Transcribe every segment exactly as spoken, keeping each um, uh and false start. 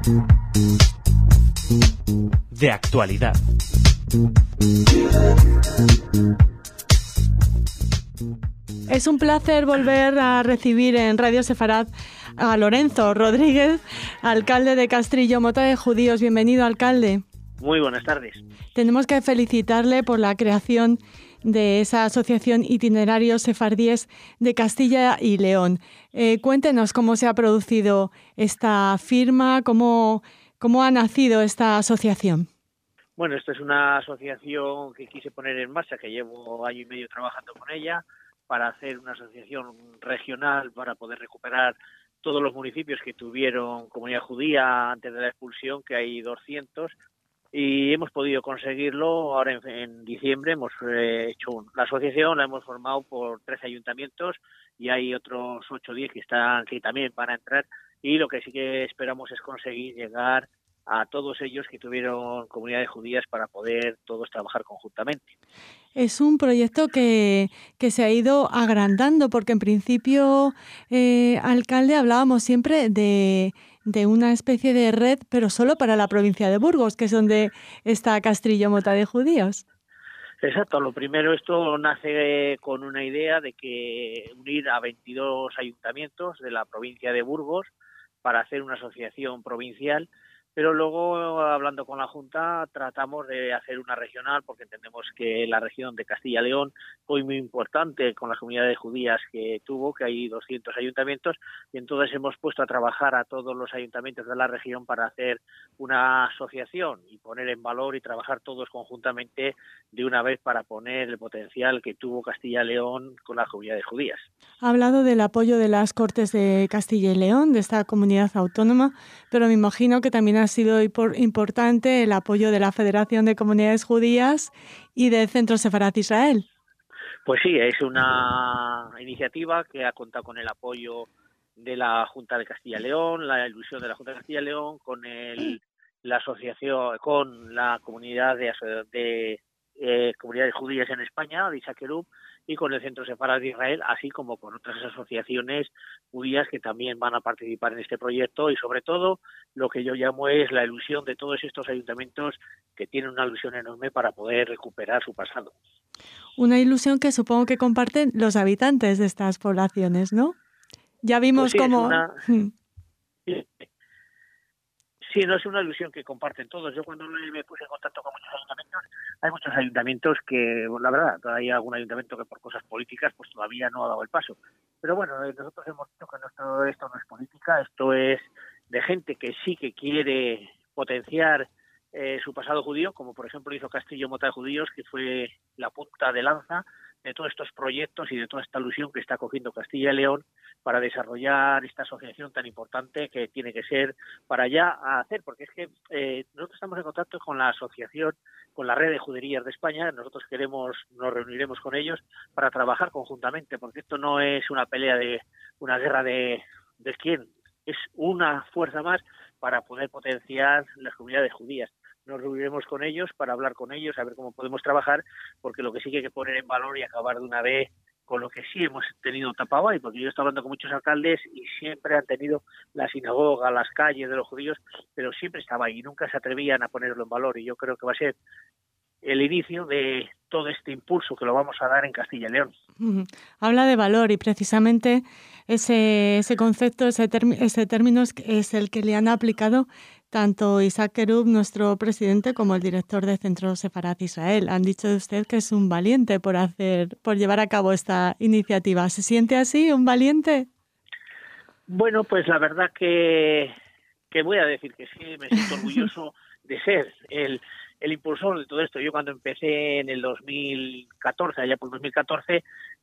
De actualidad. Es un placer volver a recibir en Radio Sefarad a Lorenzo Rodríguez, alcalde de Castrillo Mota de Judíos. Bienvenido, alcalde. Muy buenas tardes. Tenemos que felicitarle por la creación de esa asociación Itinerarios Sefardíes de Castilla y León. Eh, cuéntenos cómo se ha producido esta firma, cómo, cómo ha nacido esta asociación. Bueno, esta es una asociación que quise poner en marcha, que llevo año y medio trabajando con ella, para hacer una asociación regional para poder recuperar todos los municipios que tuvieron comunidad judía antes de la expulsión, que hay doscientos, y hemos podido conseguirlo. Ahora en, en diciembre hemos eh, hecho un, la asociación la hemos formado por trece ayuntamientos y hay otros ocho o diez que están que también van a entrar, y lo que sí que esperamos es conseguir llegar a todos ellos que tuvieron comunidades judías para poder todos trabajar conjuntamente. Es un proyecto que, que se ha ido agrandando, porque en principio, eh, alcalde, hablábamos siempre de, de una especie de red, pero solo para la provincia de Burgos, que es donde está Castrillo Mota de Judíos. Exacto, lo primero, esto nace con una idea de que unir a veintidós ayuntamientos de la provincia de Burgos para hacer una asociación provincial. Pero luego, hablando con la Junta, tratamos de hacer una regional, porque entendemos que la región de Castilla y León fue muy importante con las comunidades judías que tuvo, que hay doscientos ayuntamientos, y entonces hemos puesto a trabajar a todos los ayuntamientos de la región para hacer una asociación y poner en valor y trabajar todos conjuntamente de una vez para poner el potencial que tuvo Castilla y León con las comunidades judías. Ha hablado del apoyo de las Cortes de Castilla y León, de esta comunidad autónoma, pero me imagino que también ha sido importante el apoyo de la Federación de Comunidades Judías y del Centro Sefarad Israel. Pues sí, es una iniciativa que ha contado con el apoyo de la Junta de Castilla y León, la ilusión de la Junta de Castilla y León, con el, la asociación, con la comunidad de, de eh, comunidades judías en España, de Isaquerub, y con el Centro Sefarad de Israel, así como con otras asociaciones judías que también van a participar en este proyecto, y sobre todo lo que yo llamo es la ilusión de todos estos ayuntamientos que tienen una ilusión enorme para poder recuperar su pasado. Una ilusión que supongo que comparten los habitantes de estas poblaciones, ¿no? Ya vimos pues sí, cómo... Una... Sí, no es una ilusión que comparten todos. Yo cuando me puse en contacto con muchos ayuntamientos, hay muchos ayuntamientos que, la verdad, hay algún ayuntamiento que por cosas políticas pues todavía no ha dado el paso. Pero bueno, nosotros hemos dicho que nuestro, esto no es política, esto es de gente que sí que quiere potenciar eh, su pasado judío, como por ejemplo hizo Castrillo Mota de Judíos, que fue la punta de lanza de todos estos proyectos y de toda esta ilusión que está cogiendo Castilla y León para desarrollar esta asociación tan importante que tiene que ser para allá a hacer, porque es que eh, nosotros estamos en contacto con la asociación, con la red de juderías de España. Nosotros queremos, nos reuniremos con ellos para trabajar conjuntamente, porque esto no es una pelea de una guerra de, de quién, es una fuerza más para poder potenciar las comunidades judías. Nos reuniremos con ellos para hablar con ellos, a ver cómo podemos trabajar, porque lo que sí que hay que poner en valor y acabar de una vez con lo que sí hemos tenido tapado ahí, porque yo estoy hablando con muchos alcaldes y siempre han tenido la sinagoga, las calles de los judíos, pero siempre estaba ahí y nunca se atrevían a ponerlo en valor, y yo creo que va a ser el inicio de todo este impulso que lo vamos a dar en Castilla y León. Uh-huh. Habla de valor, y precisamente ese, ese concepto, ese, term- ese término es, es el que le han aplicado tanto Isaquerub, nuestro presidente, como el director de Centro Sefarad Israel. Han dicho de usted que es un valiente por hacer, por llevar a cabo esta iniciativa. ¿Se siente así, un valiente? Bueno, pues la verdad que, que voy a decir que sí, me siento orgulloso de ser el el impulsor de todo esto. Yo cuando empecé en el dos mil catorce, allá por dos mil catorce,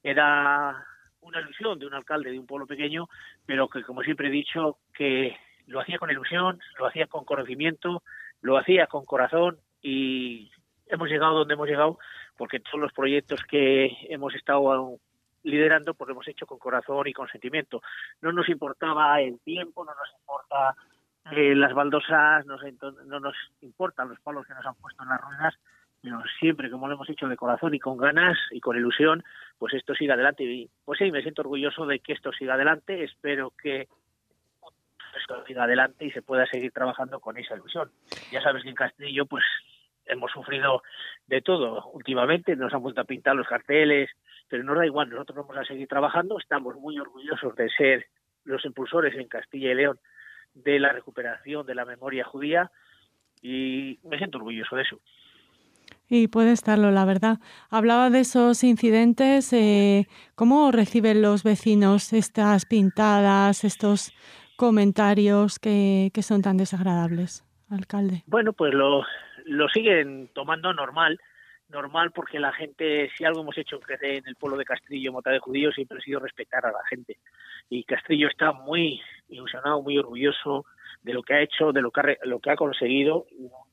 era una ilusión de un alcalde de un pueblo pequeño, pero que, como siempre he dicho, que lo hacía con ilusión, lo hacía con conocimiento, lo hacía con corazón, y hemos llegado donde hemos llegado porque todos los proyectos que hemos estado liderando pues lo hemos hecho con corazón y con sentimiento. No nos importaba el tiempo, no nos importa Eh, las baldosas, no, sé, no nos importan los palos que nos han puesto en las ruedas, pero siempre, como lo hemos hecho de corazón y con ganas y con ilusión, pues esto siga adelante. Y pues sí, me siento orgulloso de que esto siga adelante. Espero que esto siga adelante y se pueda seguir trabajando con esa ilusión. Ya sabes que en Castrillo pues hemos sufrido de todo últimamente, nos han vuelto a pintar los carteles, pero nos da igual, nosotros vamos a seguir trabajando, estamos muy orgullosos de ser los impulsores en Castilla y León de la recuperación de la memoria judía y me siento orgulloso de eso. Y puede estarlo, la verdad. Hablaba de esos incidentes, eh, ¿cómo reciben los vecinos estas pintadas, estos comentarios que, que son tan desagradables, alcalde? Bueno, pues lo, lo siguen tomando normal, normal porque la gente, si algo hemos hecho en el pueblo de Castrillo, Mota de Judíos, siempre ha sido respetar a la gente. Y Castrillo está muy ilusionado, muy orgulloso de lo que ha hecho, de lo que ha, lo que ha conseguido.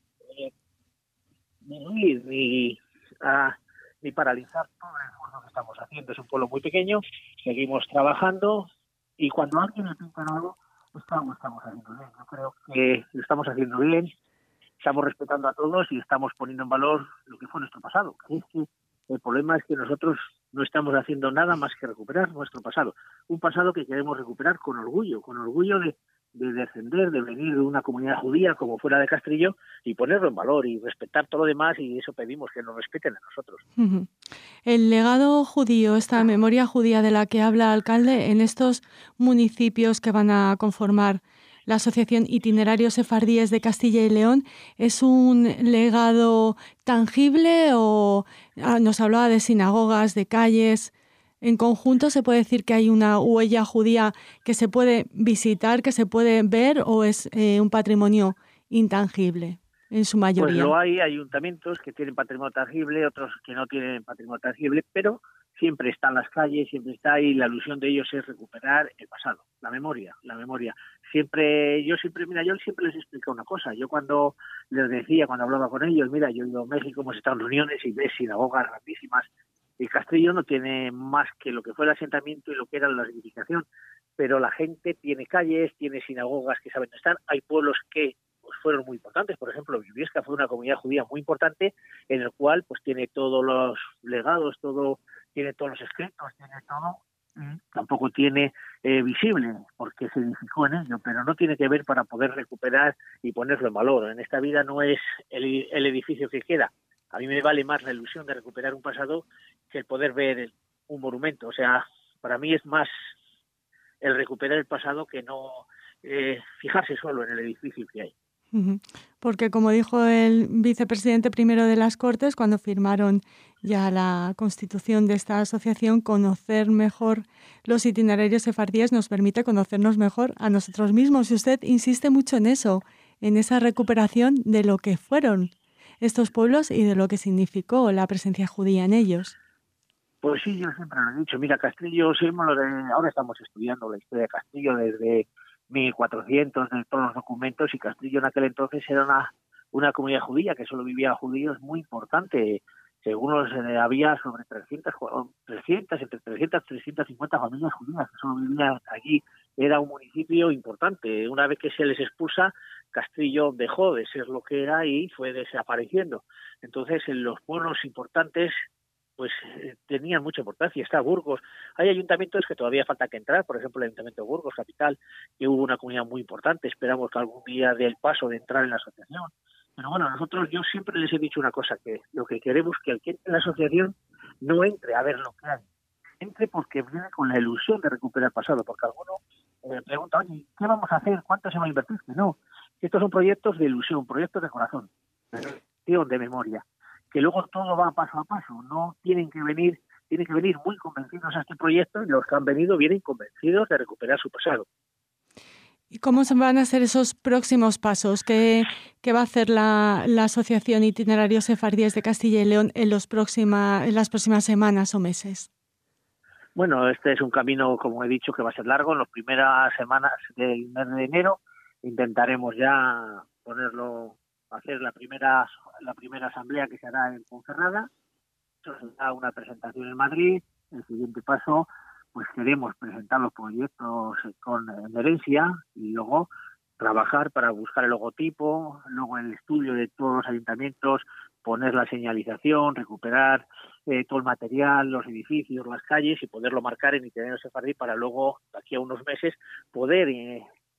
Ni, ni, a, ni paralizar todo el esfuerzo que estamos haciendo. Es un pueblo muy pequeño, seguimos trabajando y cuando alguien le pinta algo, estamos, estamos haciendo bien. Yo creo que lo estamos haciendo bien, estamos respetando a todos y estamos poniendo en valor lo que fue nuestro pasado. Es que el problema es que nosotros no estamos haciendo nada más que recuperar nuestro pasado. Un pasado que queremos recuperar con orgullo, con orgullo de de defender, de venir de una comunidad judía como fuera de Castrillo y ponerlo en valor y respetar todo lo demás y eso pedimos, que nos respeten a nosotros. Uh-huh. El legado judío, esta memoria judía de la que habla el alcalde en estos municipios que van a conformar la Asociación Itinerarios Sefardíes de Castilla y León, ¿es un legado tangible o ah, nos hablaba de sinagogas, de calles? En conjunto, ¿se puede decir que hay una huella judía que se puede visitar, que se puede ver, o es eh, un patrimonio intangible en su mayoría? Pues lo hay, ayuntamientos que tienen patrimonio tangible, otros que no tienen patrimonio tangible, pero siempre están las calles, siempre está ahí, la ilusión de ellos es recuperar el pasado, la memoria, la memoria. Siempre, yo siempre, mira, yo siempre les explico una cosa, yo cuando les decía, cuando hablaba con ellos, mira, yo he ido a México, hemos estado en reuniones y ves sinagogas grandísimas. El Castrillo no tiene más que lo que fue el asentamiento y lo que era la edificación, pero la gente tiene calles, tiene sinagogas que saben estar. Hay pueblos que pues, fueron muy importantes, por ejemplo, Viviesca fue una comunidad judía muy importante, en el cual pues tiene todos los legados, todo, tiene todos los escritos, tiene todo, y tampoco tiene eh, visible, porque se edificó en ello, pero no tiene que ver para poder recuperar y ponerlo en valor. En esta vida no es el, el edificio que queda. A mí me vale más la ilusión de recuperar un pasado que el poder ver un monumento. O sea, para mí es más el recuperar el pasado que no eh, fijarse solo en el edificio que hay. Uh-huh. Porque como dijo el vicepresidente primero de las Cortes, cuando firmaron ya la constitución de esta asociación, conocer mejor los itinerarios sefardíes nos permite conocernos mejor a nosotros mismos. Y usted insiste mucho en eso, en esa recuperación de lo que fueron estos pueblos y de lo que significó la presencia judía en ellos. Pues sí, yo siempre lo he dicho. Mira, Castrillo, lo de, ahora estamos estudiando la historia de Castrillo desde mil cuatrocientos, de todos los documentos, y Castrillo en aquel entonces era una, una comunidad judía que solo vivía judíos muy importante. Según los, eh, había sobre trescientas, trescientas, entre trescientas y trescientas cincuenta familias judías que solo vivían allí. Era un municipio importante. Una vez que se les expulsa, Castrillo dejó de ser lo que era y fue desapareciendo. Entonces, en los pueblos importantes, pues eh, tenían mucha importancia. Está Burgos. Hay ayuntamientos que todavía falta que entrar, por ejemplo, el Ayuntamiento de Burgos, capital, que hubo una comunidad muy importante. Esperamos que algún día dé el paso de entrar en la asociación. Pero bueno, nosotros, yo siempre les he dicho una cosa, que lo que queremos es que el que entre en la asociación no entre a ver lo que hay. Entre porque viene con la ilusión de recuperar el pasado, porque alguno eh, pregunta, oye, ¿qué vamos a hacer? ¿Cuánto se va a invertir? Que no. Estos son proyectos de ilusión, proyectos de corazón, de, de memoria, que luego todo va paso a paso. No tienen que venir, tienen que venir muy convencidos a este proyecto, y los que han venido vienen convencidos de recuperar su pasado. ¿Y cómo se van a hacer esos próximos pasos? ¿Qué, qué va a hacer la, la Asociación Itinerarios Sefardíes de Castilla y León en, los próxima, en las próximas semanas o meses? Bueno, este es un camino, como he dicho, que va a ser largo. En las primeras semanas del mes de enero intentaremos ya ponerlo, hacer la primera la primera asamblea que se hará en Ponferrada. Eso será una presentación en Madrid. El siguiente paso, pues queremos presentar los proyectos con herencia y luego trabajar para buscar el logotipo, luego el estudio de todos los ayuntamientos, poner la señalización, recuperar eh, todo el material, los edificios, las calles y poderlo marcar en Itinerarios Sefardí para luego, de aquí a unos meses, poder eh,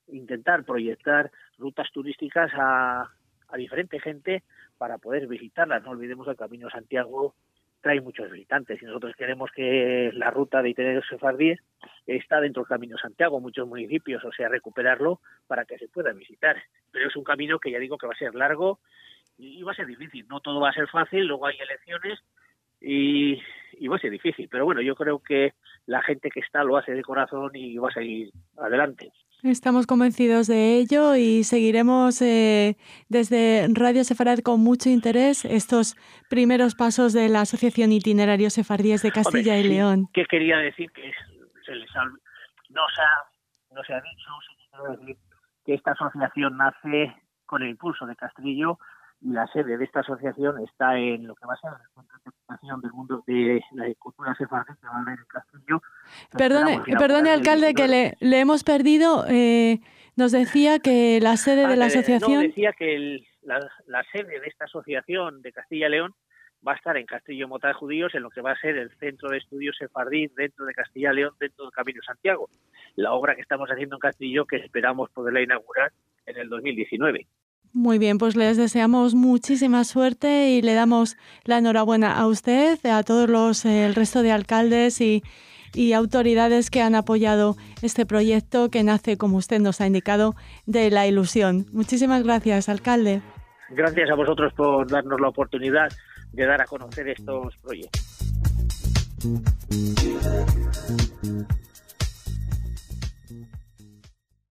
intentar proyectar rutas turísticas a, a diferente gente para poder visitarlas. No olvidemos que el Camino de Santiago trae muchos visitantes y nosotros queremos que la ruta de itinerarios sefardíes está dentro del Camino de Santiago, muchos municipios, o sea, recuperarlo para que se pueda visitar. Pero es un camino que ya digo que va a ser largo y va a ser difícil. No todo va a ser fácil, luego hay elecciones y, y va a ser difícil. Pero bueno, yo creo que la gente que está lo hace de corazón y va a seguir adelante. Estamos convencidos de ello y seguiremos eh, desde Radio Sefarad con mucho interés estos primeros pasos de la Asociación Itinerarios Sefardíes de Castilla Hombre, y sí, León. ¿Qué quería decir? Que se les ha, no, se ha, no se ha dicho, se quiere decir que esta asociación nace con el impulso de Castrillo y la sede de esta asociación está en lo que va a ser el Centro de Interpretación del Mundo de la Cultura Sefardí que va a haber en Castrillo. Perdone, perdone alcalde, que le, le hemos perdido. Eh, nos decía que la sede ah, de la que, asociación... No, decía que el, la, la sede de esta asociación de Castilla y León va a estar en Castillo Mota de Judíos, en lo que va a ser el Centro de Estudios Sefardí dentro de Castilla y León, dentro del Camino de Santiago. La obra que estamos haciendo en Castillo, que esperamos poderla inaugurar en el dos mil diecinueve. Muy bien, pues les deseamos muchísima suerte y le damos la enhorabuena a usted, a todos los eh, el resto de alcaldes y, y autoridades que han apoyado este proyecto que nace, como usted nos ha indicado, de la ilusión. Muchísimas gracias, alcalde. Gracias a vosotros por darnos la oportunidad de dar a conocer estos proyectos.